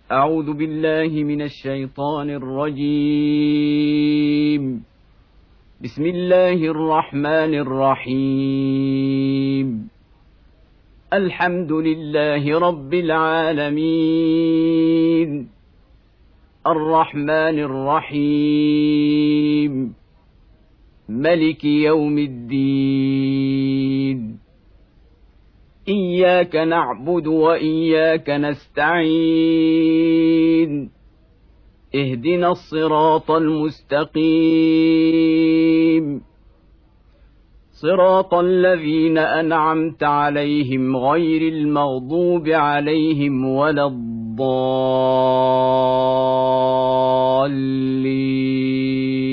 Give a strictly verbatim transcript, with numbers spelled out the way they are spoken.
أعوذ بالله من الشيطان الرجيم. بسم الله الرحمن الرحيم. الحمد لله رب العالمين، الرحمن الرحيم، ملك يوم الدين. إياك نعبد وإياك نستعين، اهدنا الصراط المستقيم، صراط الذين أنعمت عليهم غير المغضوب عليهم ولا الضالين.